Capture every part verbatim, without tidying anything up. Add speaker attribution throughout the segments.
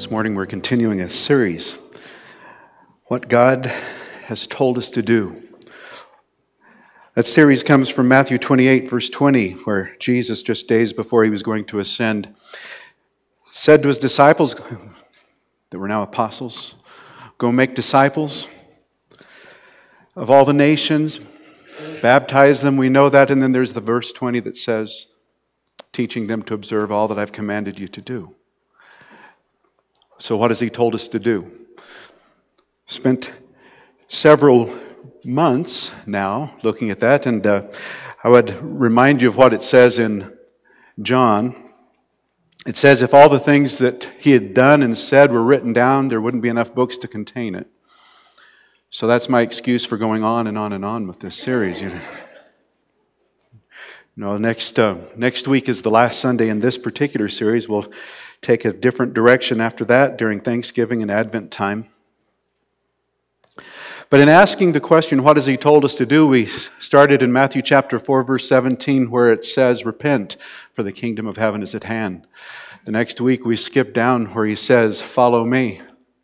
Speaker 1: This morning we're continuing a series, What God Has Told Us to Do. That series comes from Matthew twenty-eight, verse twenty, where Jesus, just days before he was going to ascend, said to his disciples, that were now apostles, go make disciples of all the nations, baptize them, we know that, and then there's the verse twenty that says, teaching them to observe all that I've commanded you to do. So what has he told us to do? Spent several months now looking at that, and uh, I would remind you of what it says in John. It says if all the things that he had done and said were written down, there wouldn't be enough books to contain it. So that's my excuse for going on and on and on with this series. You know, you know next uh, next week is the last Sunday in this particular series. We'll take a different direction after that during Thanksgiving and Advent time. But in asking the question, what has he told us to do, we started in Matthew chapter four, verse seventeen, where it says, repent, for the kingdom of heaven is at hand. The next week we skip down where he says, follow me.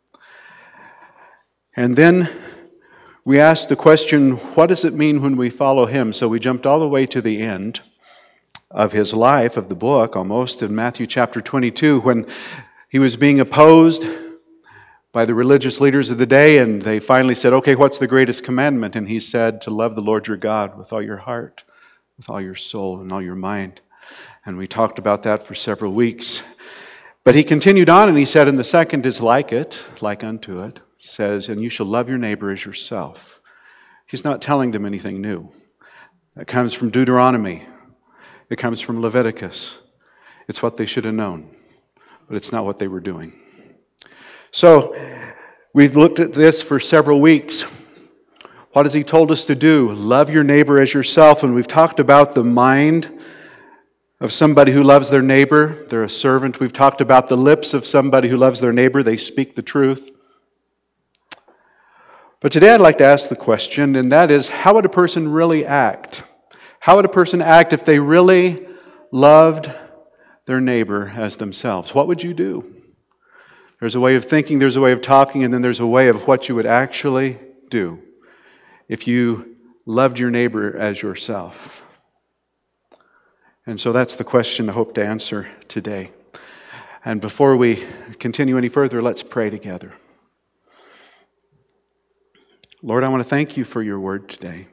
Speaker 1: And then we asked the question, what does it mean when we follow him? So we jumped all the way to the end of his life, of the book, almost, in Matthew chapter twenty-two, when he was being opposed by the religious leaders of the day, and they finally said, okay, what's the greatest commandment? And he said, to love the Lord your God with all your heart, with all your soul, and all your mind. And we talked about that for several weeks. But he continued on, and he said, and the second is like it, like unto it, says, and you shall love your neighbor as yourself. He's not telling them anything new. That comes from Deuteronomy. It comes from Leviticus. It's what they should have known, but it's not what they were doing. So, we've looked at this for several weeks. What has he told us to do? Love your neighbor as yourself. And we've talked about the mind of somebody who loves their neighbor. They're a servant. We've talked about the lips of somebody who loves their neighbor. They speak the truth. But today I'd like to ask the question, and that is, how would a person really act? How would a person act if they really loved their neighbor as themselves? What would you do? There's a way of thinking, there's a way of talking, and then there's a way of what you would actually do if you loved your neighbor as yourself. And so that's the question I hope to answer today. And before we continue any further, let's pray together. Lord, I want to thank you for your word today.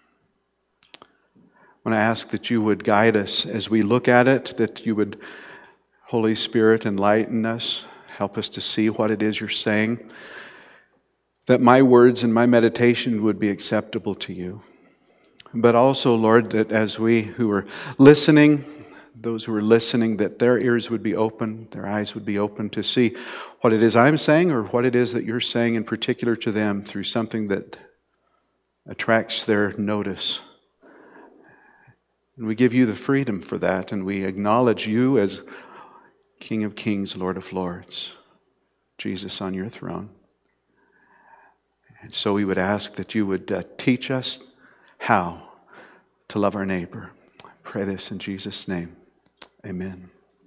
Speaker 1: I want to ask that you would guide us as we look at it, that you would, Holy Spirit, enlighten us, help us to see what it is you're saying, that my words and my meditation would be acceptable to you. But also, Lord, that as we who are listening, those who are listening, that their ears would be open, their eyes would be open to see what it is I'm saying or what it is that you're saying in particular to them through something that attracts their notice. And we give you the freedom for that, and we acknowledge you as King of Kings, Lord of Lords, Jesus on your throne. And so we would ask that you would uh, teach us how to love our neighbor. I pray this in Jesus' name. Amen.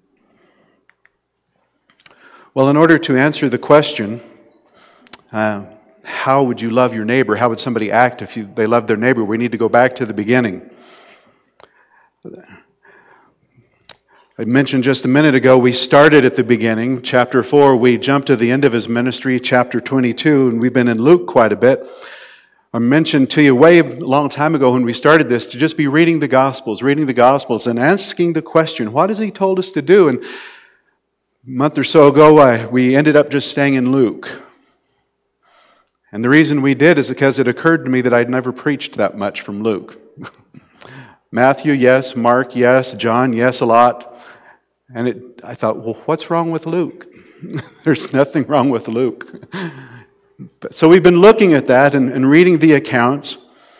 Speaker 1: Well, in order to answer the question, uh, how would you love your neighbor? How would somebody act if you, they loved their neighbor? We need to go back to the beginning. I mentioned just a minute ago, we started at the beginning, chapter four. We jumped to the end of his ministry, chapter twenty-two, and we've been in Luke quite a bit. I mentioned to you way a long time ago when we started this to just be reading the Gospels, reading the Gospels and asking the question, what has he told us to do? And a month or so ago, I, we ended up just staying in Luke. And the reason we did is because it occurred to me that I'd never preached that much from Luke. Matthew, yes. Mark, yes. John, yes, a lot. And it, I thought, well, what's wrong with Luke? There's nothing wrong with Luke. But, so we've been looking at that and, and reading the accounts.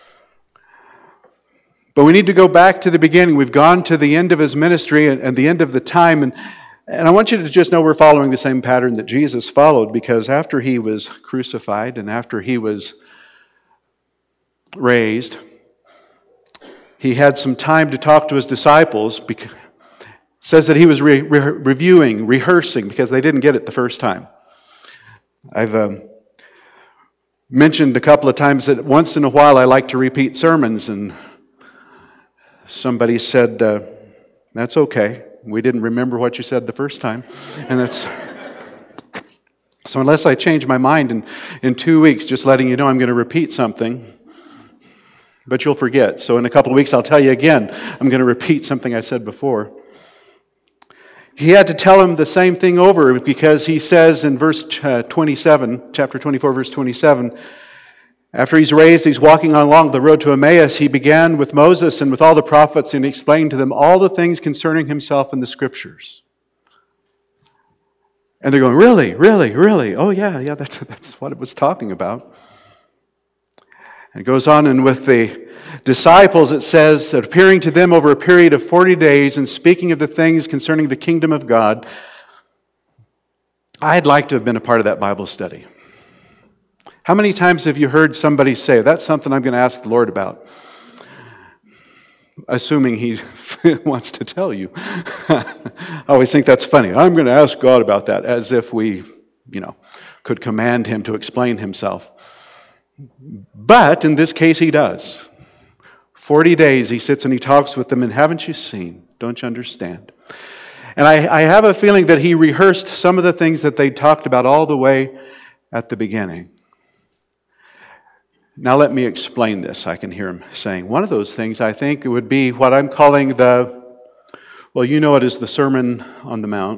Speaker 1: But we need to go back to the beginning. We've gone to the end of his ministry and, and the end of the time. And, and I want you to just know we're following the same pattern that Jesus followed, because after he was crucified and after he was raised, he had some time to talk to his disciples. Because, it says that he was re- re- reviewing, rehearsing, because they didn't get it the first time. I've um, mentioned a couple of times that once in a while I like to repeat sermons, and somebody said, uh, that's okay. We didn't remember what you said the first time. And that's so unless I change my mind in, in two weeks, just letting you know I'm going to repeat something, but you'll forget. So in a couple of weeks I'll tell you again, I'm going to repeat something I said before. He had to tell him the same thing over because he says in verse twenty-seven, chapter twenty-four, verse twenty-seven, after he's raised, he's walking along the road to Emmaus. He began with Moses and with all the prophets and explained to them all the things concerning himself in the Scriptures. And they're going, really, really, really? Oh yeah, yeah, that's, that's what it was talking about. And it goes on, and with the disciples, it says, that appearing to them over a period of forty days and speaking of the things concerning the kingdom of God. I'd like to have been a part of that Bible study. How many times have you heard somebody say, that's something I'm going to ask the Lord about? Assuming He wants to tell you. I always think that's funny. I'm going to ask God about that, as if we, you know, could command Him to explain Himself. But in this case, He does. Forty days He sits and He talks with them, and haven't you seen? Don't you understand? And I, I have a feeling that He rehearsed some of the things that they talked about all the way at the beginning. Now let me explain this. I can hear him saying. One of those things, I think, would be what I'm calling the, well, you know it as the Sermon on the Mount.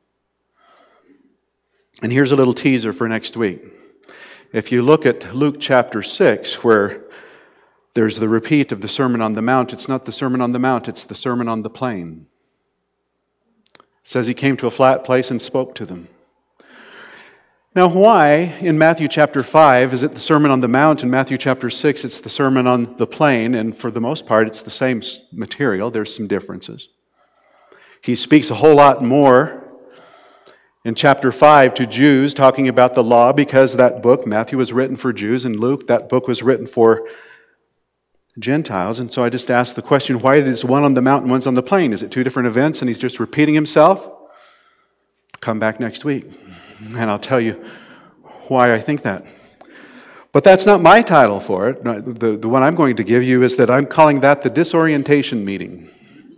Speaker 1: And here's a little teaser for next week. If you look at Luke chapter six, where there's the repeat of the Sermon on the Mount, it's not the Sermon on the Mount, it's the Sermon on the Plain. It says He came to a flat place and spoke to them. Now, why in Matthew chapter five is it the Sermon on the Mount? In Matthew chapter six, it's the Sermon on the Plain, and for the most part, it's the same material. There's some differences. He speaks a whole lot more in chapter five to Jews, talking about the law, because that book, Matthew, was written for Jews, and Luke, that book was written for Gentiles. And so I just asked the question, why is one on the mount and one's on the plain? Is it two different events and He's just repeating Himself? Come back next week, and I'll tell you why I think that. But that's not my title for it. The, the one I'm going to give you is that I'm calling that the disorientation meeting.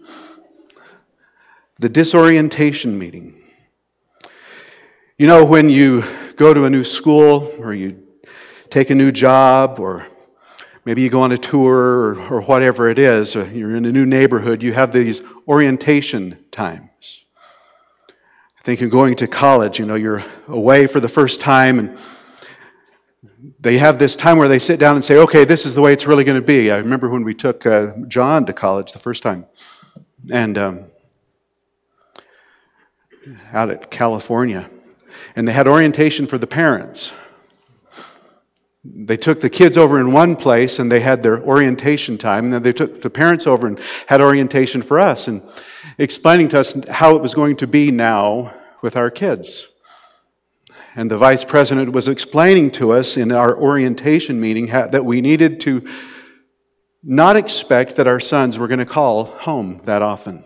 Speaker 1: The disorientation meeting. You know, when you go to a new school, or you take a new job, or maybe you go on a tour, or, or whatever it is, or you're in a new neighborhood, you have these orientation times. I think in going to college, you know, you're away for the first time, and they have this time where they sit down and say, okay, this is the way it's really going to be. I remember when we took uh, John to college the first time, and um, out at California, and they had orientation for the parents. They took the kids over in one place and they had their orientation time, and then they took the parents over and had orientation for us, and explaining to us how it was going to be now with our kids. And the vice president was explaining to us in our orientation meeting that we needed to not expect that our sons were going to call home that often.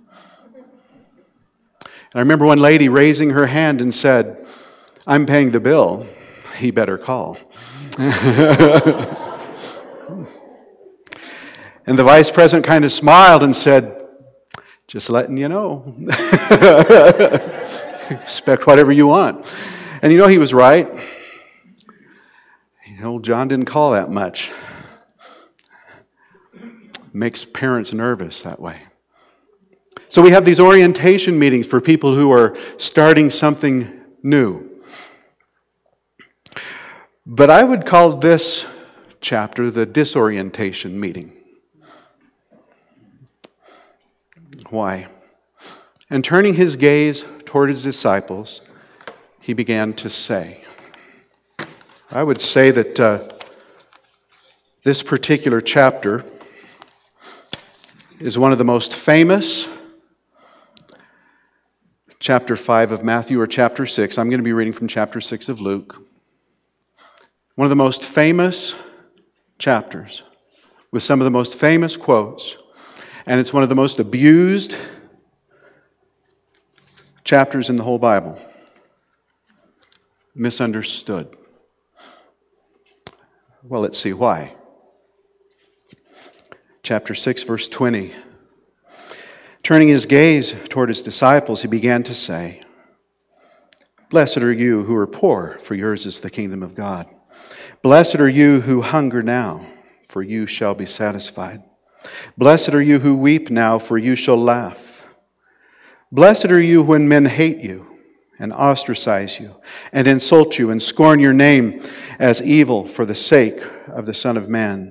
Speaker 1: And I remember one lady raising her hand and said, I'm paying the bill. He better call. And the vice president kind of smiled and said, just letting you know. Expect whatever you want. And you know, he was right. You know, John didn't call that much. Makes parents nervous that way. So we have these orientation meetings for people who are starting something new. But I would call this chapter the disorientation meeting. Why? And turning his gaze toward his disciples, he began to say. I would say that uh, this particular chapter is one of the most famous, chapter five of Matthew or chapter six. I'm going to be reading from chapter six of Luke. One of the most famous chapters with some of the most famous quotes. And it's one of the most abused chapters in the whole Bible. misunderstood. Well, let's see why. Chapter six, verse twenty. Turning his gaze toward his disciples, he began to say, "Blessed are you who are poor, for yours is the kingdom of God. Blessed are you who hunger now, for you shall be satisfied. Blessed are you who weep now, for you shall laugh. Blessed are you when men hate you and ostracize you and insult you and scorn your name as evil for the sake of the Son of Man.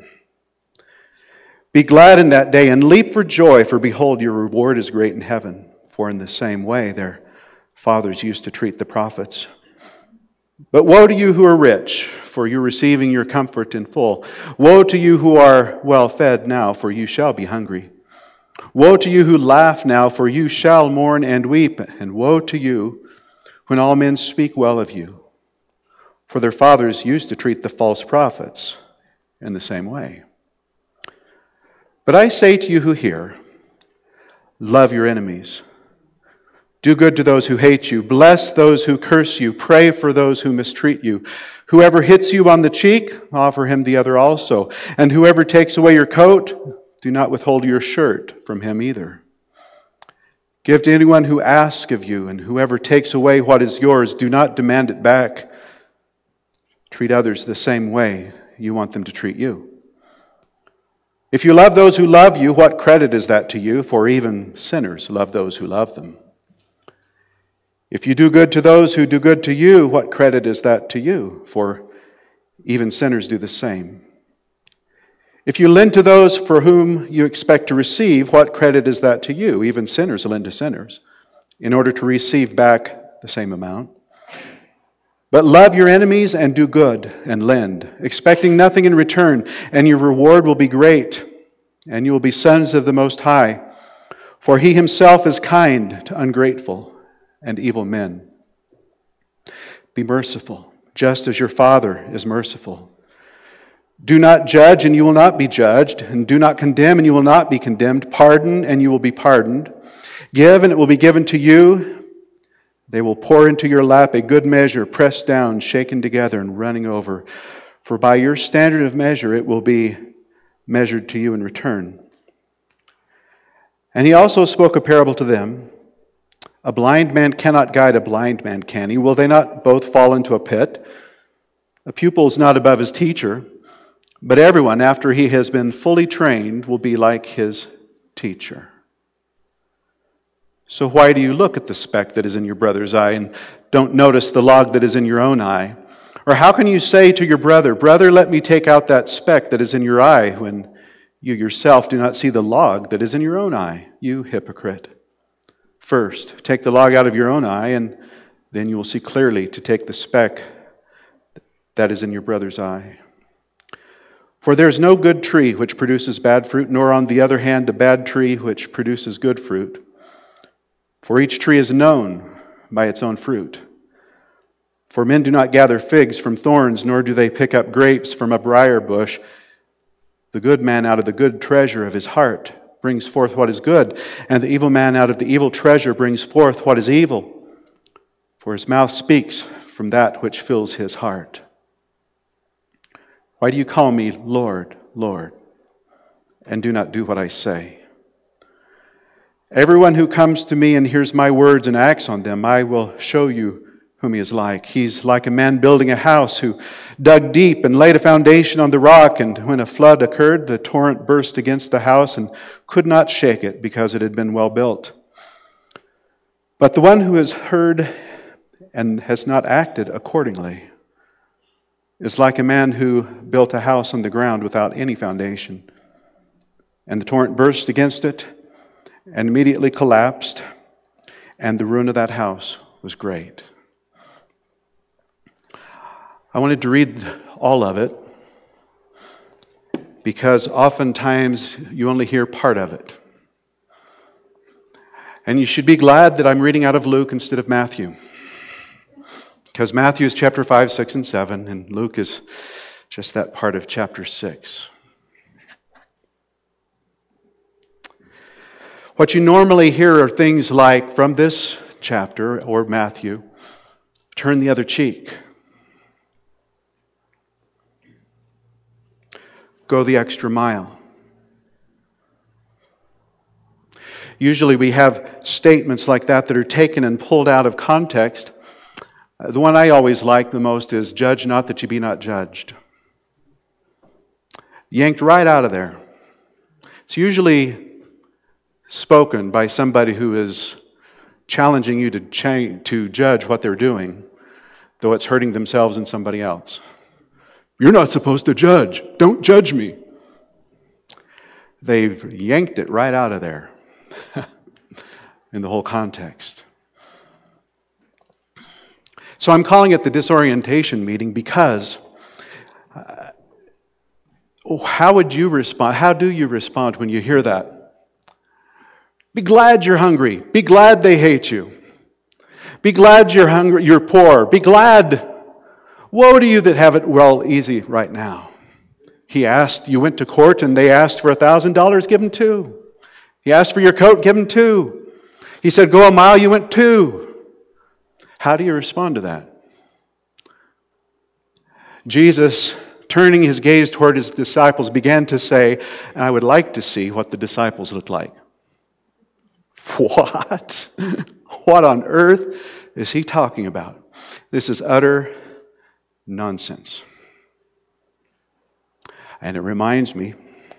Speaker 1: Be glad in that day and leap for joy, for behold, your reward is great in heaven. For in the same way their fathers used to treat the prophets. But woe to you who are rich, for you're receiving your comfort in full. Woe to you who are well fed now, for you shall be hungry. Woe to you who laugh now, for you shall mourn and weep. And woe to you when all men speak well of you, for their fathers used to treat the false prophets in the same way. But I say to you who hear, love your enemies. Do good to those who hate you. Bless those who curse you. Pray for those who mistreat you. Whoever hits you on the cheek, offer him the other also. And whoever takes away your coat, do not withhold your shirt from him either. Give to anyone who asks of you, and whoever takes away what is yours, do not demand it back. Treat others the same way you want them to treat you. If you love those who love you, what credit is that to you? For even sinners love those who love them. If you do good to those who do good to you, what credit is that to you? For even sinners do the same. If you lend to those for whom you expect to receive, what credit is that to you? Even sinners lend to sinners in order to receive back the same amount. But love your enemies and do good and lend, expecting nothing in return, and your reward will be great, and you will be sons of the Most High. For he himself is kind to ungrateful and evil men. Be merciful, just as your Father is merciful. Do not judge, and you will not be judged, and do not condemn, and you will not be condemned. Pardon, and you will be pardoned. Give, and it will be given to you. They will pour into your lap a good measure, pressed down, shaken together, and running over. For by your standard of measure it will be measured to you in return. And he also spoke a parable to them. A blind man cannot guide a blind man, can he? Will they not both fall into a pit? A pupil is not above his teacher, but everyone, after he has been fully trained, will be like his teacher. So why do you look at the speck that is in your brother's eye and don't notice the log that is in your own eye? Or how can you say to your brother, "Brother, let me take out that speck that is in your eye," when you yourself do not see the log that is in your own eye? You hypocrite. First, take the log out of your own eye, and then you will see clearly to take the speck that is in your brother's eye. For there is no good tree which produces bad fruit, nor on the other hand a bad tree which produces good fruit. For each tree is known by its own fruit. For men do not gather figs from thorns, nor do they pick up grapes from a briar bush. The good man out of the good treasure of his heart brings forth what is good, and the evil man out of the evil treasure brings forth what is evil. For his mouth speaks from that which fills his heart. Why do you call me Lord, Lord, and do not do what I say? Everyone who comes to me and hears my words and acts on them, I will show you whom he is like. He's like a man building a house who dug deep and laid a foundation on the rock, and when a flood occurred, the torrent burst against the house and could not shake it because it had been well built. But the one who has heard and has not acted accordingly is like a man who built a house on the ground without any foundation. And the torrent burst against it and immediately collapsed, and the ruin of that house was great. I wanted to read all of it because oftentimes you only hear part of it. And you should be glad that I'm reading out of Luke instead of Matthew, because Matthew is chapter five, six, and seven, and Luke is just that part of chapter six. What you normally hear are things like, from this chapter, or Matthew, turn the other cheek. go the extra mile. Usually we have statements like that that are taken and pulled out of context. The one I always like the most is, "Judge not that you be not judged." Yanked right out of there. It's usually spoken by somebody who is challenging you to change, to judge what they're doing, though it's hurting themselves and somebody else. "You're not supposed to judge. Don't judge me." They've yanked it right out of there in the whole context. So I'm calling it the disorientation meeting because uh, how would you respond? How do you respond when you hear that? Be glad you're hungry. Be glad they hate you. Be glad you're hungry, you're poor. Be glad. Woe to you that have it well easy right now. He asked, you went to court and they asked for a thousand dollars, give him two. He asked for your coat, give him two. He said, go a mile, you went two. How do you respond to that? Jesus, turning his gaze toward his disciples, began to say, and I would like to see what the disciples looked like. What? What on earth is he talking about? This is utter nonsense. And it reminds me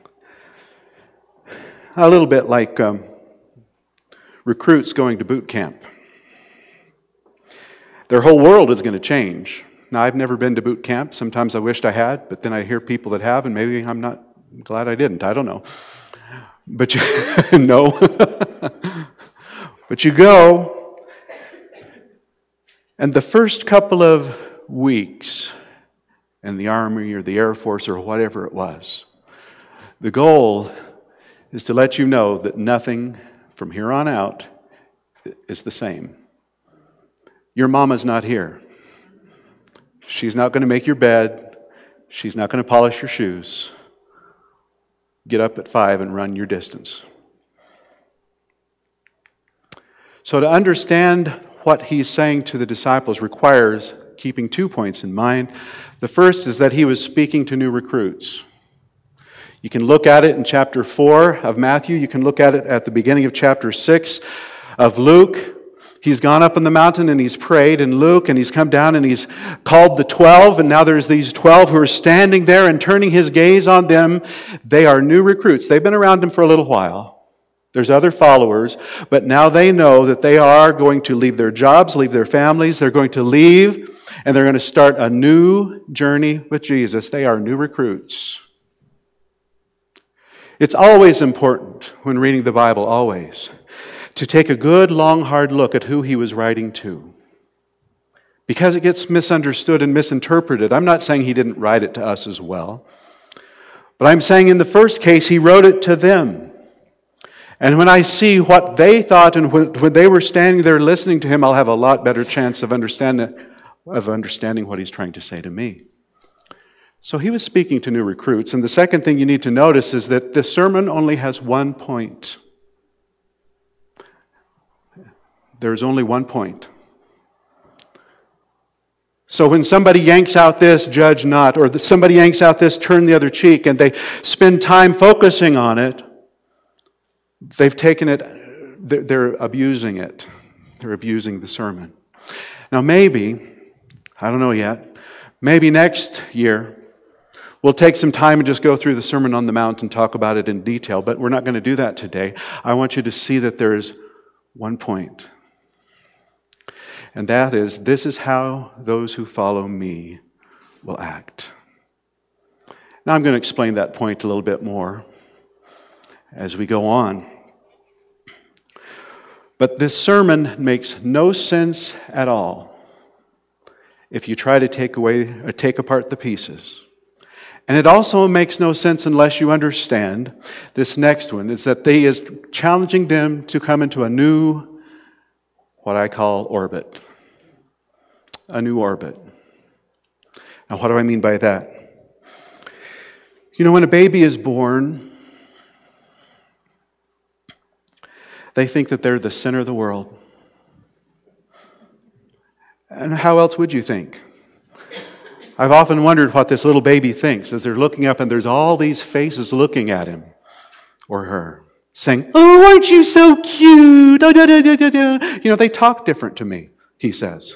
Speaker 1: a little bit like um, recruits going to boot camp. Their whole world is going to change. Now, I've never been to boot camp. Sometimes I wished I had, but then I hear people that have, and maybe I'm not glad I didn't. I don't know. But you no. But you go, and the first couple of weeks in the Army or the Air Force or whatever it was, the goal is to let you know that nothing from here on out is the same. Your mama's not here. She's not going to make your bed. She's not going to polish your shoes. Get up at five and run your distance. So to understand what he's saying to the disciples requires keeping two points in mind. The first is that he was speaking to new recruits. You can look at it in chapter four of Matthew. You can look at it at the beginning of chapter six of Luke. He's gone up on the mountain and he's prayed in Luke, and he's come down and he's called the twelve, and now there's these twelve who are standing there and turning his gaze on them. They are new recruits. They've been around him for a little while. There's other followers, but now they know that they are going to leave their jobs, leave their families. They're going to leave, and they're going to start a new journey with Jesus. They are new recruits. It's always important when reading the Bible, always, to take a good, long, hard look at who he was writing to. Because it gets misunderstood and misinterpreted. I'm not saying he didn't write it to us as well. But I'm saying in the first case, he wrote it to them. And when I see what they thought and when, when they were standing there listening to him, I'll have a lot better chance of understanding, of understanding what he's trying to say to me. So he was speaking to new recruits. And the second thing you need to notice is that the sermon only has one point. There's only one point. So when somebody yanks out this, judge not, or somebody yanks out this, turn the other cheek, and they spend time focusing on it, they've taken it, they're abusing it. They're abusing the sermon. Now maybe, I don't know yet, maybe next year we'll take some time and just go through the Sermon on the Mount and talk about it in detail, but we're not going to do that today. I want you to see that there's one point. And that is, this is how those who follow me will act. Now I'm going to explain that point a little bit more as we go on. But this sermon makes no sense at all if you try to take away or take apart the pieces. And it also makes no sense unless you understand this next one, is that he is challenging them to come into a new, what I call orbit. A new orbit. Now, what do I mean by that? You know, when a baby is born, they think that they're the center of the world. And how else would you think? I've often wondered what this little baby thinks as they're looking up and there's all these faces looking at him or her, saying, "Oh, aren't you so cute? Oh, da, da, da, da, da." You know, they talk different to me, he says.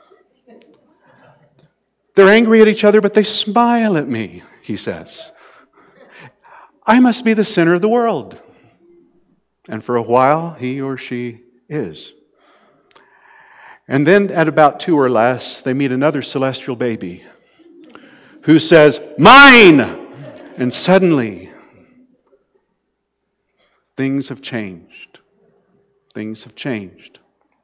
Speaker 1: They're angry at each other, but they smile at me, he says. I must be the center of the world. And for a while, he or she is. And then at about two or less, they meet another celestial baby who says, "Mine!" And suddenly, things have changed. Things have changed.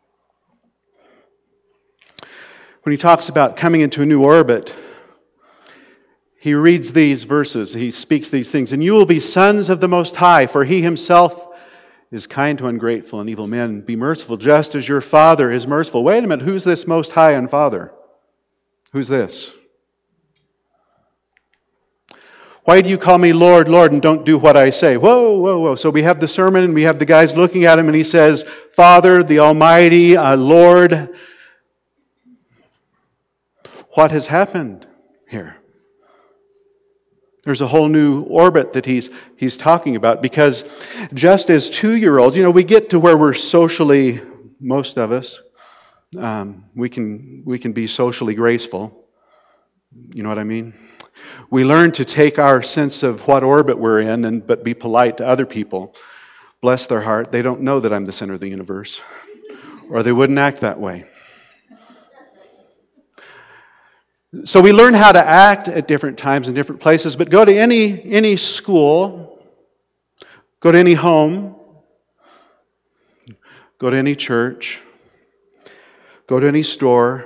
Speaker 1: When he talks about coming into a new orbit, he reads these verses, he speaks these things. "And you will be sons of the Most High, for he himself is kind to ungrateful and evil men. Be merciful, just as your Father is merciful." Wait a minute, who's this Most High and Father? Who's this? "Why do you call me Lord, Lord, and don't do what I say?" Whoa, whoa, whoa. So we have the sermon, and we have the guys looking at him, and he says, "Father, the Almighty, uh, Lord." What has happened here? There's a whole new orbit that he's he's talking about, because just as two-year-olds, you know, we get to where we're socially, most of us, um, we can we can be socially graceful. You know what I mean? We learn to take our sense of what orbit we're in, and but be polite to other people. Bless their heart, they don't know that I'm the center of the universe, or they wouldn't act that way. So we learn how to act at different times in different places, but go to any any school, go to any home, go to any church, go to any store,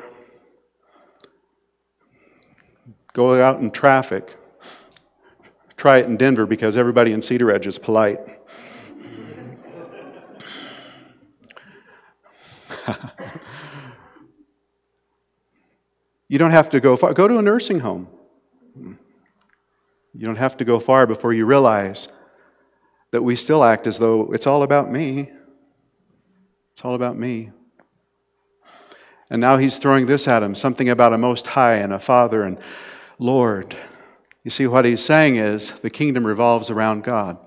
Speaker 1: go out in traffic. Try it in Denver because everybody in Cedar Edge is polite. You don't have to go far. Go to a nursing home. You don't have to go far before you realize that we still act as though it's all about me. It's all about me. And now he's throwing this at him, something about a Most High and a Father and Lord. You see, what he's saying is the kingdom revolves around God.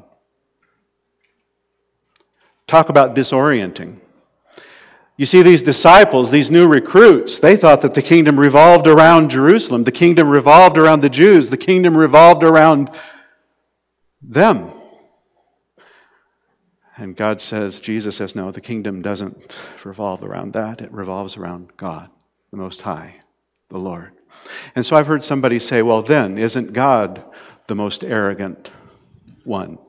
Speaker 1: Talk about disorienting. You see, these disciples, these new recruits, they thought that the kingdom revolved around Jerusalem. The kingdom revolved around the Jews. The kingdom revolved around them. And God says, Jesus says, no, the kingdom doesn't revolve around that. It revolves around God, the Most High, the Lord. And so I've heard somebody say, well, then, isn't God the most arrogant one?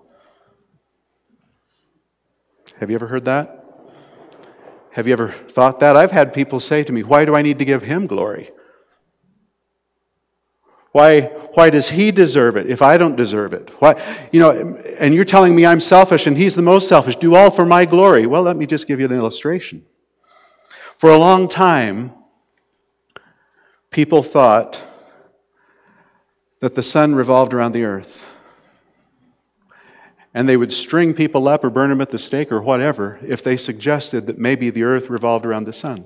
Speaker 1: Have you ever heard that? Have you ever thought that? I've had people say to me, why do I need to give him glory? Why, why does he deserve it if I don't deserve it? Why, you know, and you're telling me I'm selfish and he's the most selfish. Do all for my glory. Well, let me just give you an illustration. For a long time, people thought that the sun revolved around the earth. And they would string people up or burn them at the stake or whatever if they suggested that maybe the earth revolved around the sun.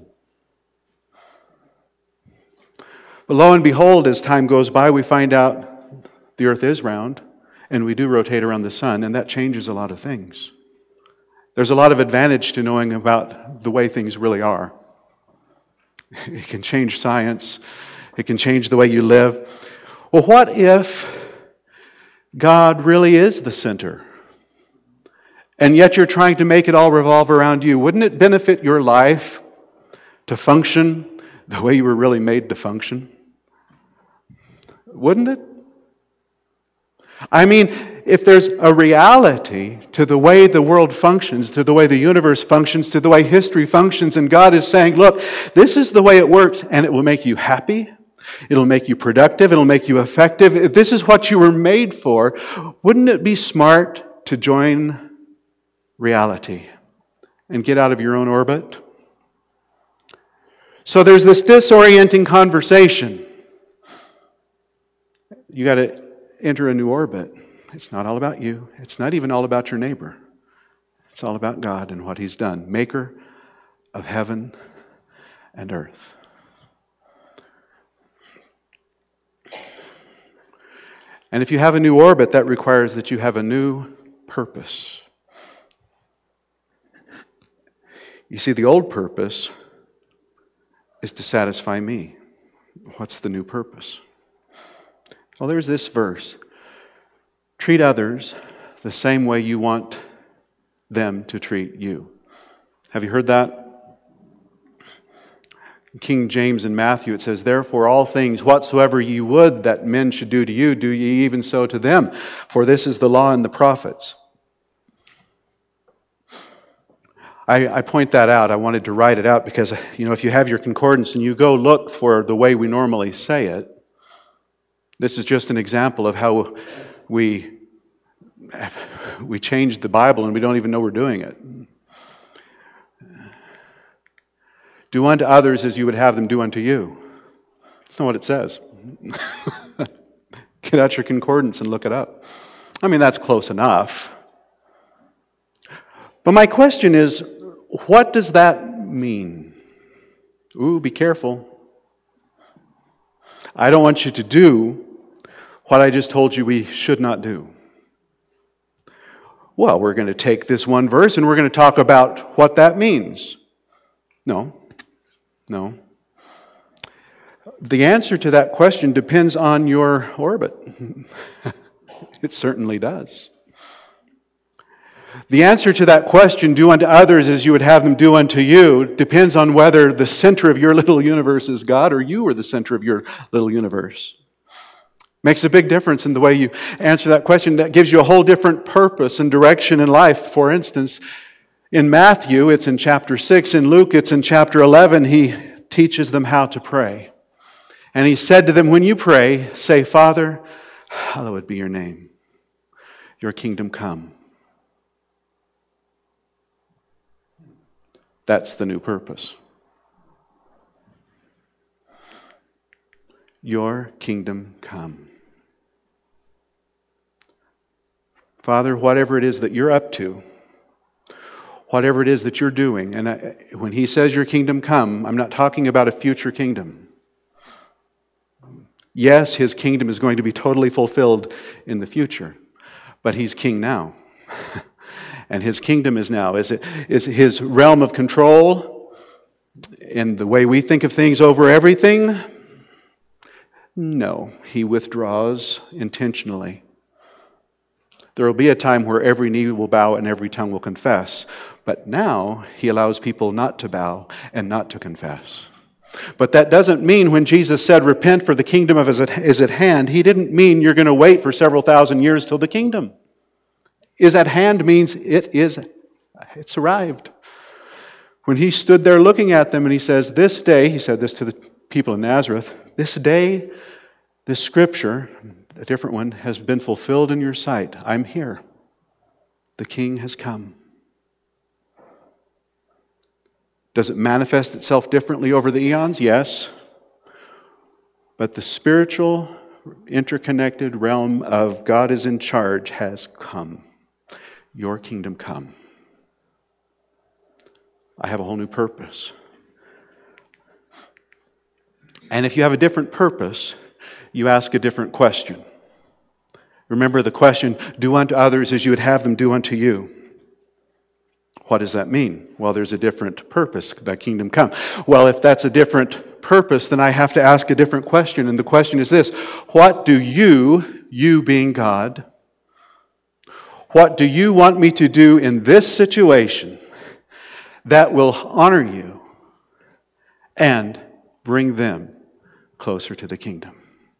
Speaker 1: But lo and behold, as time goes by, we find out the earth is round and we do rotate around the sun, and that changes a lot of things. There's a lot of advantage to knowing about the way things really are. It can change science. It can change the way you live. Well, what if God really is the center? And yet you're trying to make it all revolve around you. Wouldn't it benefit your life to function the way you were really made to function? Wouldn't it? I mean, if there's a reality to the way the world functions, to the way the universe functions, to the way history functions, and God is saying, look, this is the way it works, and it will make you happy, it'll make you productive, it'll make you effective. If this is what you were made for, wouldn't it be smart to join reality and get out of your own orbit? So there's this disorienting conversation. You got to enter a new orbit. It's not all about you. It's not even all about your neighbor. It's all about God and what He's done, maker of heaven and earth. And if you have a new orbit, that requires that you have a new purpose. You see, the old purpose is to satisfy me. What's the new purpose? Well, there's this verse. Treat others the same way you want them to treat you. Have you heard that? In King James and Matthew, it says, therefore all things whatsoever ye would that men should do to you, do ye even so to them. For this is the law and the prophets. I, I point that out. I wanted to write it out because, you know, if you have your concordance and you go look for the way we normally say it, this is just an example of how we we change the Bible and we don't even know we're doing it. Do unto others as you would have them do unto you. That's not what it says. Get out your concordance and look it up. I mean, that's close enough. But my question is, what does that mean? Ooh, be careful. I don't want you to do what I just told you we should not do. Well, we're going to take this one verse and we're going to talk about what that means. No, no. The answer to that question depends on your orbit. It certainly does. The answer to that question, do unto others as you would have them do unto you, depends on whether the center of your little universe is God or you are the center of your little universe. Makes a big difference in the way you answer that question. That gives you a whole different purpose and direction in life. For instance, in Matthew, it's in chapter six. In Luke, it's in chapter eleven. He teaches them how to pray. And he said to them, when you pray, say, Father, hallowed be your name. Your kingdom come. That's the new purpose. Your kingdom come. Father, whatever it is that you're up to, whatever it is that you're doing, and I, when he says your kingdom come, I'm not talking about a future kingdom. Yes, his kingdom is going to be totally fulfilled in the future, but he's king now. And his kingdom is now. Is it is his realm of control in the way we think of things over everything? No, he withdraws intentionally. There will be a time where every knee will bow and every tongue will confess. But now he allows people not to bow and not to confess. But that doesn't mean when Jesus said, repent for the kingdom of is at, is at hand, he didn't mean you're going to wait for several thousand years till the kingdom is at hand means it is, it's arrived. When he stood there looking at them and he says, this day, he said this to the people in Nazareth, this day, this scripture, a different one, has been fulfilled in your sight. I'm here. The King has come. Does it manifest itself differently over the eons? Yes. But the spiritual, interconnected realm of God is in charge has come. Your kingdom come. I have a whole new purpose. And if you have a different purpose, you ask a different question. Remember the question, do unto others as you would have them do unto you. What does that mean? Well, there's a different purpose, thy kingdom come. Well, if that's a different purpose, then I have to ask a different question. And the question is this, what do you, you being God, what do you want me to do in this situation that will honor you and bring them closer to the kingdom?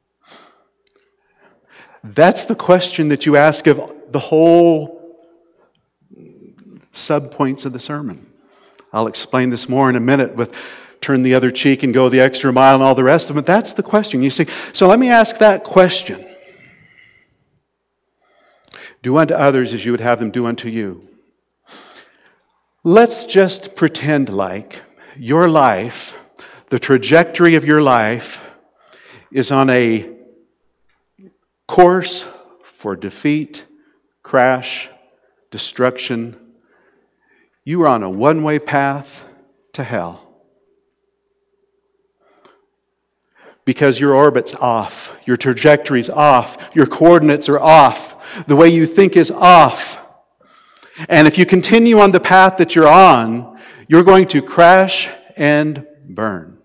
Speaker 1: That's the question that you ask of the whole sub-points of the sermon. I'll explain this more in a minute with turn the other cheek and go the extra mile and all the rest of it. That's the question. You see, so let me ask that question. Do unto others as you would have them do unto you. Let's just pretend like your life, the trajectory of your life, is on a course for defeat, crash, destruction. You are on a one-way path to hell. because your orbit's off, your trajectory's off, your coordinates are off, the way you think is off. And if you continue on the path that you're on, you're going to crash and burn.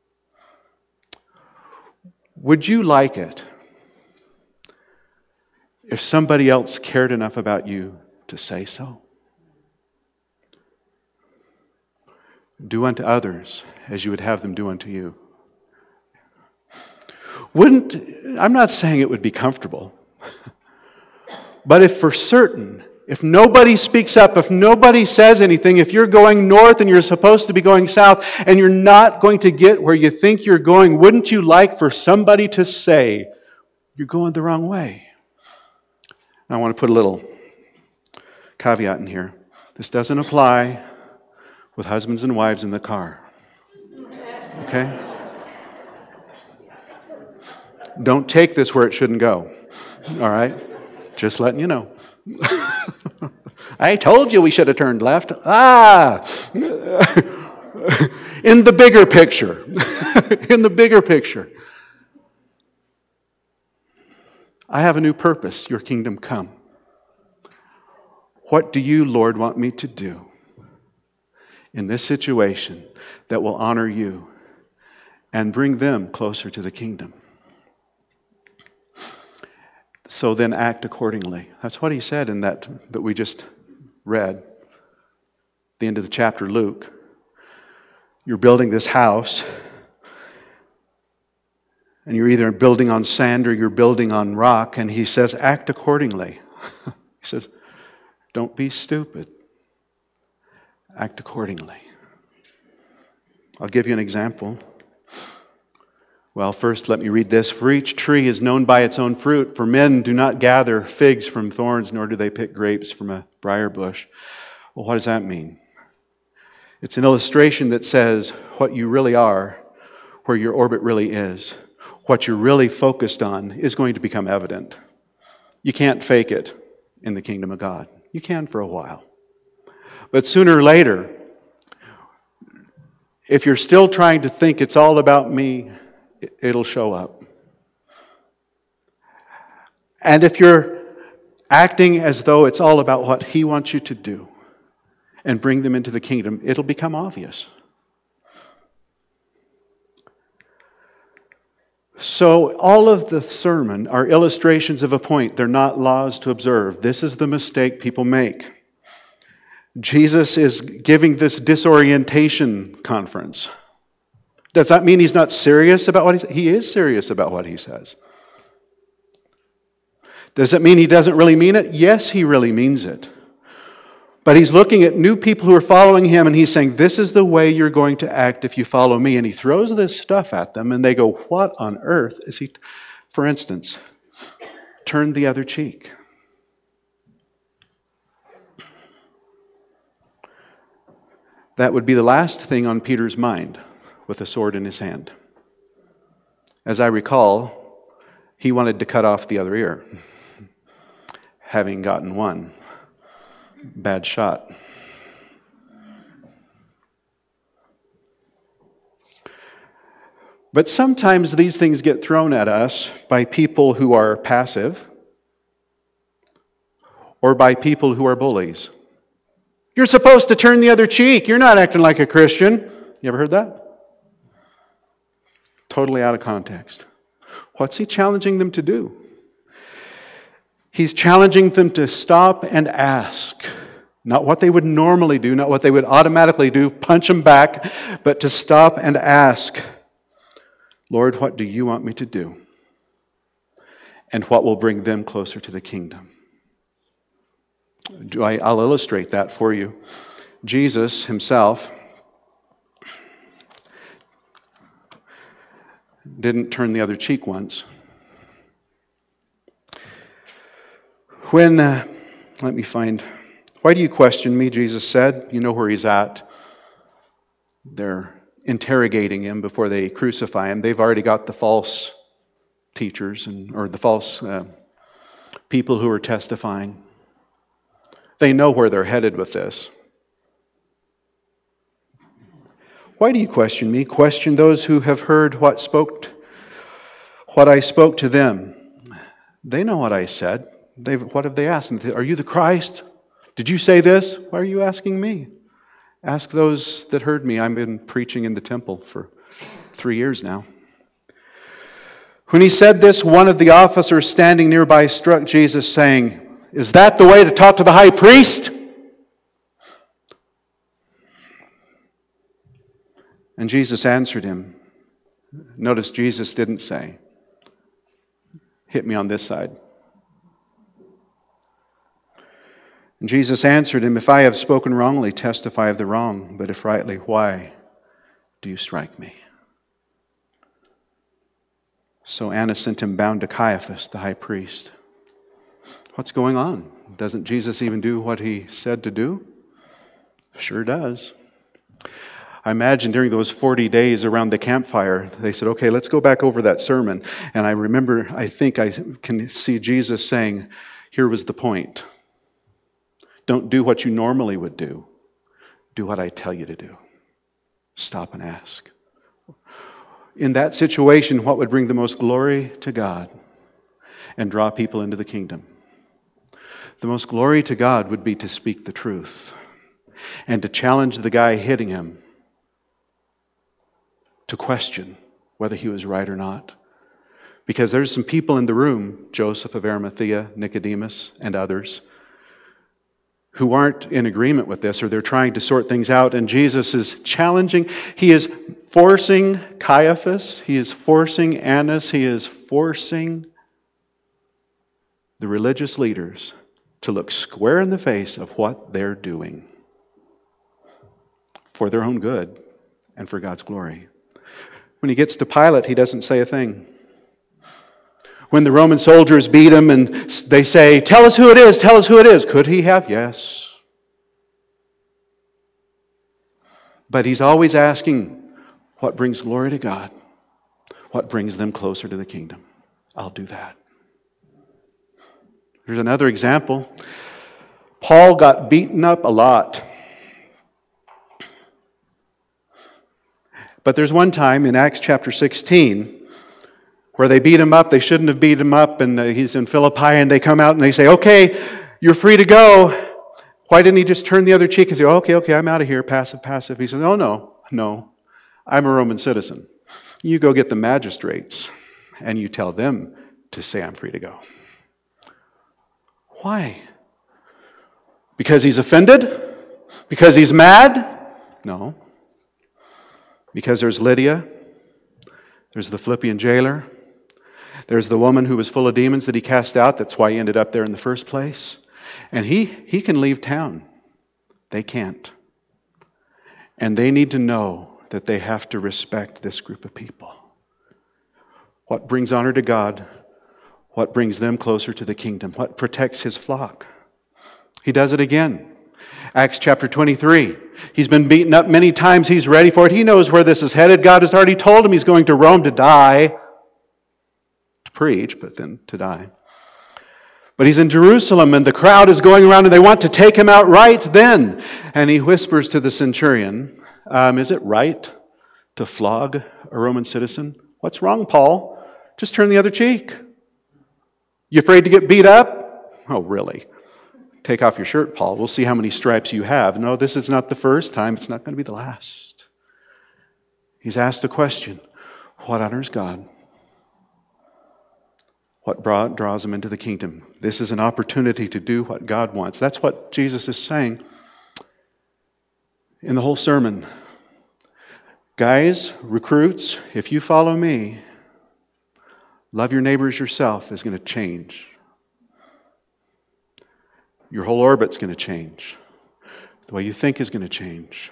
Speaker 1: Would you like it if somebody else cared enough about you to say so? Do unto others as you would have them do unto you. Wouldn't, I'm not saying it would be comfortable, but if for certain, if nobody speaks up, if nobody says anything, if you're going north and you're supposed to be going south and you're not going to get where you think you're going, wouldn't you like for somebody to say, you're going the wrong way? I want to put a little caveat in here. This doesn't apply with husbands and wives in the car. Okay? Don't take this where it shouldn't go. All right? Just letting you know. I told you we should have turned left. Ah! In the bigger picture. In the bigger picture. I have a new purpose, your kingdom come. What do you, Lord, want me to do in this situation that will honor you and bring them closer to the kingdom? So then act accordingly. That's what he said in that that we just read. The end of the chapter, Luke. You're building this house, and you're either building on sand or you're building on rock, and he says, act accordingly. He says, don't be stupid. Act accordingly. I'll give you an example. Well, first let me read this. For each tree is known by its own fruit. For men do not gather figs from thorns, nor do they pick grapes from a briar bush. Well, what does that mean? It's an illustration that says what you really are, where your orbit really is, what you're really focused on is going to become evident. You can't fake it in the kingdom of God. You can for a while. But sooner or later, if you're still trying to think it's all about me, it'll show up. And if you're acting as though it's all about what he wants you to do and bring them into the kingdom, it'll become obvious. So all of the sermon are illustrations of a point. They're not laws to observe. This is the mistake people make. Jesus is giving this disorientation conference. Does that mean he's not serious about what he says? He is serious about what he says. Does it mean he doesn't really mean it? Yes, he really means it. But he's looking at new people who are following him, and he's saying, this is the way you're going to act if you follow me. And he throws this stuff at them, and they go, what on earth is he? T-? For instance, turn the other cheek. That would be the last thing on Peter's mind with a sword in his hand. As I recall, he wanted to cut off the other ear, having gotten one bad shot. But sometimes these things get thrown at us by people who are passive or by people who are bullies. You're supposed to turn the other cheek. You're not acting like a Christian. You ever heard that? Totally out of context. What's he challenging them to do? He's challenging them to stop and ask. Not what they would normally do, not what they would automatically do, punch them back, but to stop and ask, Lord, what do you want me to do? And what will bring them closer to the kingdom? Do I, I'll illustrate that for you. Jesus himself didn't turn the other cheek once. When, uh, let me find, why do you question me, Jesus said. You know where he's at. They're interrogating him before they crucify him. They've already got the false teachers and or the false uh, people who are testifying. They know where they're headed with this. Why do you question me? Question those who have heard what spoke, what I spoke to them. They know what I said. They've, what have they asked? Are you the Christ? Did you say this? Why are you asking me? Ask those that heard me. I've been preaching in the temple for three years now. When he said this, one of the officers standing nearby struck Jesus, saying, "Is that the way to talk to the high priest?" And Jesus answered him. Notice Jesus didn't say, "Hit me on this side." And Jesus answered him, "If I have spoken wrongly, testify of the wrong. But if rightly, why do you strike me?" So Annas sent him bound to Caiaphas, the high priest. What's going on? Doesn't Jesus even do what he said to do? Sure does. I imagine during those forty days around the campfire, they said, okay, let's go back over that sermon. And I remember, I think I can see Jesus saying, here was the point. Don't do what you normally would do. Do what I tell you to do. Stop and ask. In that situation, what would bring the most glory to God and draw people into the kingdom? The most glory to God would be to speak the truth and to challenge the guy hitting him to question whether he was right or not. Because there's some people in the room, Joseph of Arimathea, Nicodemus, and others, who aren't in agreement with this, or they're trying to sort things out, and Jesus is challenging. He is forcing Caiaphas, he is forcing Annas, he is forcing the religious leaders to look square in the face of what they're doing for their own good and for God's glory. When he gets to Pilate, he doesn't say a thing. When the Roman soldiers beat him and they say, tell us who it is, tell us who it is. Could he have? Yes. But he's always asking, what brings glory to God? What brings them closer to the kingdom? I'll do that. Here's another example. Paul got beaten up a lot. But there's one time in Acts chapter sixteen where they beat him up. They shouldn't have beat him up. And he's in Philippi and they come out and they say, okay, you're free to go. Why didn't he just turn the other cheek and say, okay, okay, I'm out of here, passive, passive. He said, oh, no, no, I'm a Roman citizen. You go get the magistrates and you tell them to say I'm free to go. Why? Because he's offended? Because he's mad? No. Because there's Lydia. There's the Philippian jailer. There's the woman who was full of demons that he cast out. That's why he ended up there in the first place. And he, he can leave town. They can't. And they need to know that they have to respect this group of people. What brings honor to God? What brings them closer to the kingdom? What protects his flock? He does it again. Acts chapter twenty-three. He's been beaten up many times. He's ready for it. He knows where this is headed. God has already told him he's going to Rome to die. To preach, but then to die. But he's in Jerusalem and the crowd is going around and they want to take him out right then. And he whispers to the centurion, um, is it right to flog a Roman citizen? What's wrong, Paul? Just turn the other cheek. You afraid to get beat up? Oh, really? Take off your shirt, Paul. We'll see how many stripes you have. No, this is not the first time. It's not going to be the last. He's asked a question. What honors God? What brought, draws him into the kingdom? This is an opportunity to do what God wants. That's what Jesus is saying in the whole sermon. Guys, recruits, if you follow me, love your neighbor as yourself is going to change. Your whole orbit's going to change. The way you think is going to change.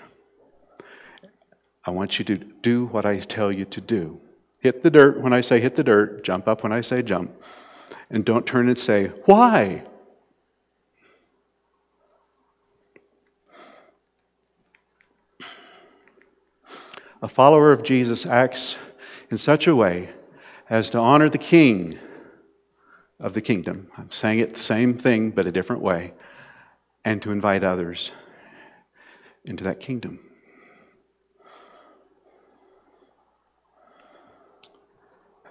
Speaker 1: I want you to do what I tell you to do. Hit the dirt when I say hit the dirt. Jump up when I say jump. And don't turn and say, why? A follower of Jesus acts in such a way as to honor the King of the kingdom. I'm saying it the same thing, but a different way. And to invite others into that kingdom.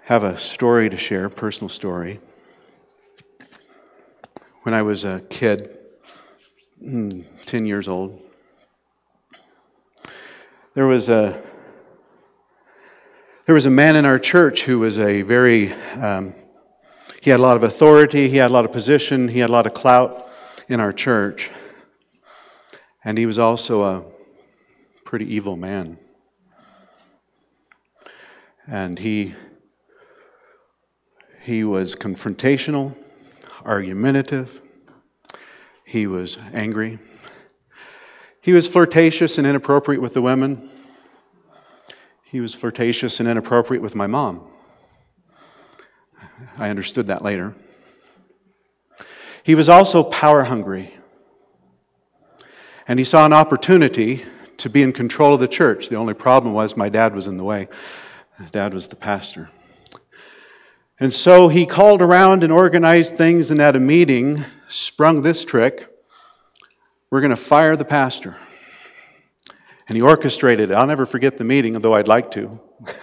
Speaker 1: have a story to share, personal story. When I was a kid, ten years old, there was a there was a man in our church who was a very um, he had a lot of authority, he had a lot of position, he had a lot of clout in our church, and he was also a pretty evil man. And he he was confrontational, argumentative. He was angry. He was flirtatious and inappropriate with the women. He was flirtatious and inappropriate with my mom. I understood that later. He was also power hungry. And he saw an opportunity to be in control of the church. The only problem was my dad was in the way. Dad was the pastor. And so he called around and organized things, and at a meeting sprung this trick. We're going to fire the pastor. And he orchestrated it. I'll never forget the meeting, although I'd like to.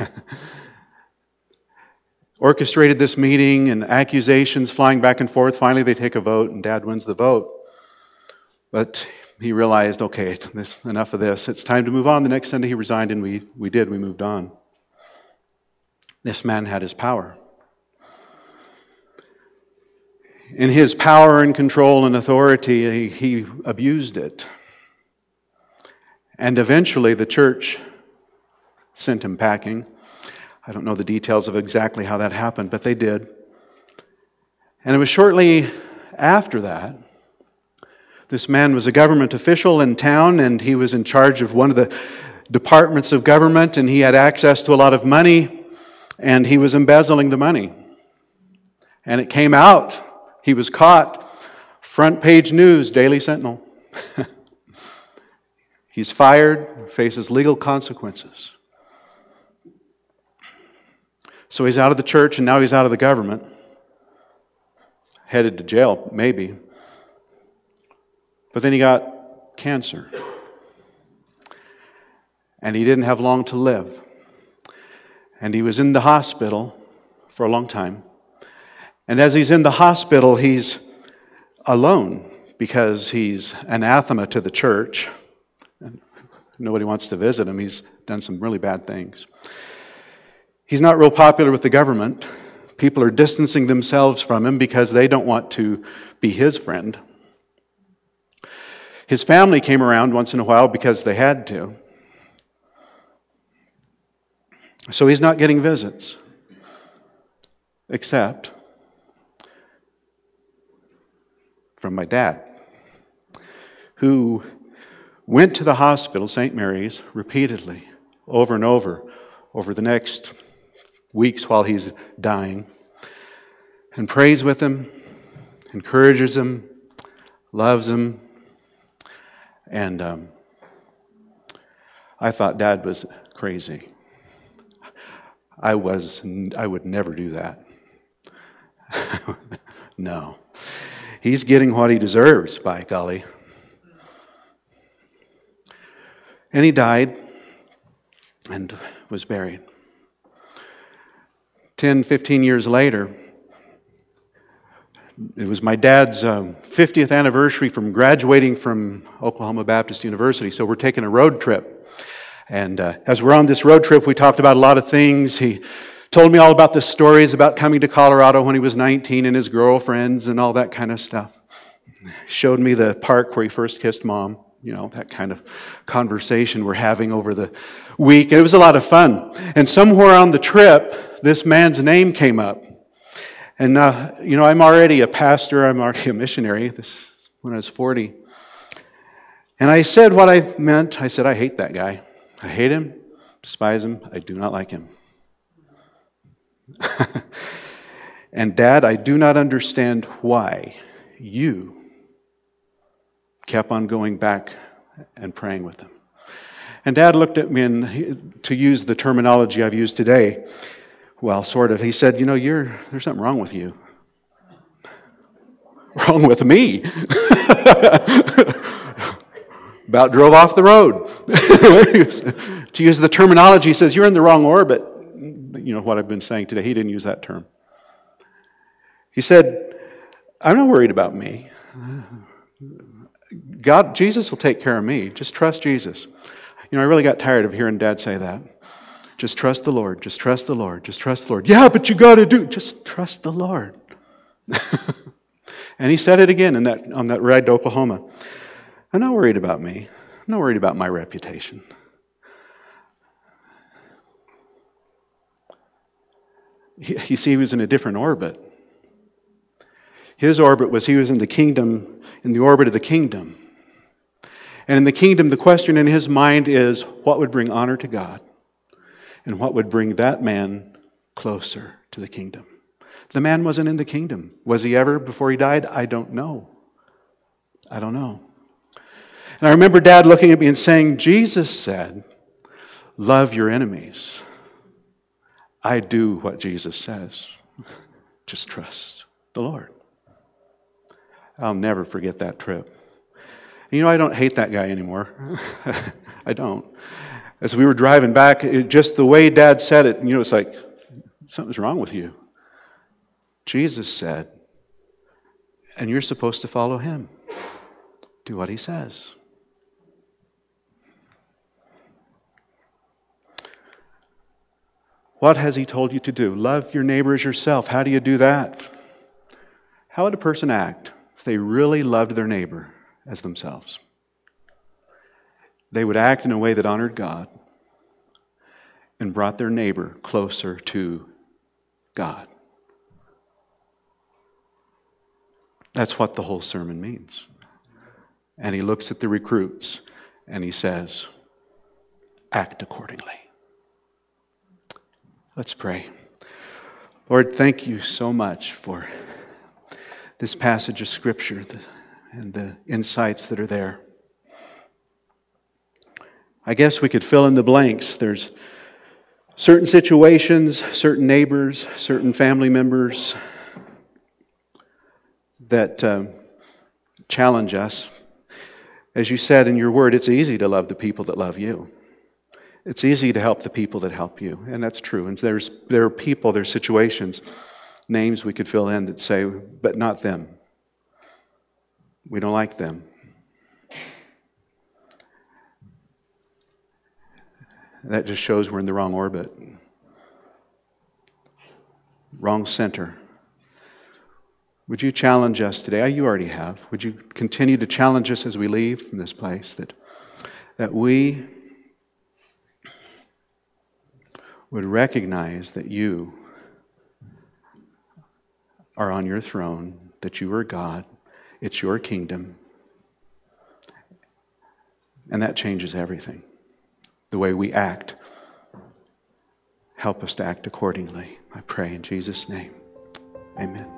Speaker 1: Orchestrated this meeting and accusations flying back and forth. Finally, they take a vote, and Dad wins the vote. But he realized, okay, this, enough of this. It's time to move on. The next Sunday he resigned, and we, we did. We moved on. This man had his power. In his power and control and authority, he, he abused it. And eventually the church sent him packing. I don't know the details of exactly how that happened, but they did. And it was shortly after that, this man was a government official in town, and he was in charge of one of the departments of government, and he had access to a lot of money, and he was embezzling the money. And it came out. He was caught. Front page news, Daily Sentinel. He's fired, faces legal consequences. So he's out of the church, and now he's out of the government. Headed to jail, maybe. But then he got cancer. And he didn't have long to live. And he was in the hospital for a long time. And as he's in the hospital, he's alone because he's anathema to the church. Nobody wants to visit him. He's done some really bad things. He's not real popular with the government. People are distancing themselves from him because they don't want to be his friend. His family came around once in a while because they had to. So he's not getting visits. Except from my dad, who went to the hospital, Saint Mary's, repeatedly, over and over, over the next weeks while he's dying, and prays with him, encourages him, loves him. And um, I thought Dad was crazy. I was, I would never do that. No. He's getting what he deserves, by golly. And he died and was buried. Ten, fifteen years later, it was my dad's um, fiftieth anniversary from graduating from Oklahoma Baptist University. So we're taking a road trip. And uh, as we're on this road trip, we talked about a lot of things. He told me all about the stories about coming to Colorado when he was nineteen and his girlfriends and all that kind of stuff. Showed me the park where he first kissed Mom. You know, that kind of conversation we're having over the week. It was a lot of fun. And somewhere on the trip, this man's name came up. And, uh, you know, I'm already a pastor. I'm already a missionary. This is when I was forty. And I said what I meant. I said, I hate that guy. I hate him, despise him. I do not like him. And Dad, I do not understand why you kept on going back and praying with him. And Dad looked at me, and to use the terminology I've used today, well, sort of, he said, you know, you're there's something wrong with you. Wrong with me. About drove off the road. To use the terminology, he says, you're in the wrong orbit. You you know, what I've been saying today. He didn't use that term. He said, I'm not worried about me. God, Jesus will take care of me. Just trust Jesus. You know, I really got tired of hearing Dad say that. Just trust the Lord. Just trust the Lord. Just trust the Lord. Yeah, but you got to do. Just trust the Lord. And he said it again in that on that ride to Oklahoma. I'm not worried about me. I'm not worried about my reputation. He, you see, he was in a different orbit. His orbit was he was in the kingdom, in the orbit of the kingdom. And in the kingdom, the question in his mind is, what would bring honor to God? And what would bring that man closer to the kingdom? The man wasn't in the kingdom. Was he ever before he died? I don't know. I don't know. And I remember Dad looking at me and saying, Jesus said, love your enemies. I do what Jesus says. Just trust the Lord. I'll never forget that trip. You know, I don't hate that guy anymore. I don't. As we were driving back, it, just the way Dad said it, you know, it's like, something's wrong with you. Jesus said, and you're supposed to follow him. Do what he says. What has he told you to do? Love your neighbor as yourself. How do you do that? How would a person act if they really loved their neighbor as themselves? They would act in a way that honored God and brought their neighbor closer to God. That's what the whole sermon means. And he looks at the recruits and he says, act accordingly. Let's pray. Lord, thank you so much for this passage of Scripture and the insights that are there. I guess we could fill in the blanks. There's certain situations, certain neighbors, certain family members that um, challenge us. As you said in your word, it's easy to love the people that love you. It's easy to help the people that help you, and that's true. And there's there are people, there are situations, names we could fill in that say, but not them. We don't like them. That just shows we're in the wrong orbit. Wrong center. Would you challenge us today? You already have. Would you continue to challenge us as we leave from this place that, that we would recognize that you are on your throne, that you are God, it's your kingdom, and that changes everything. The way we act. Help us to act accordingly. I pray in Jesus' name. Amen.